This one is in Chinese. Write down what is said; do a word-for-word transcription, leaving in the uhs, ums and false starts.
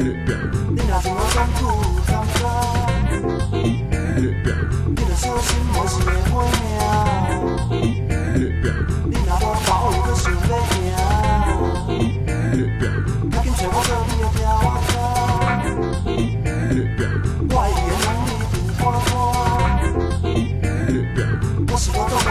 你若是我总苦甘蔗，你着小心莫是会火命。你若无包有搁想要行，赶紧找我做你的条仔。我的语言能力真看看，我是我。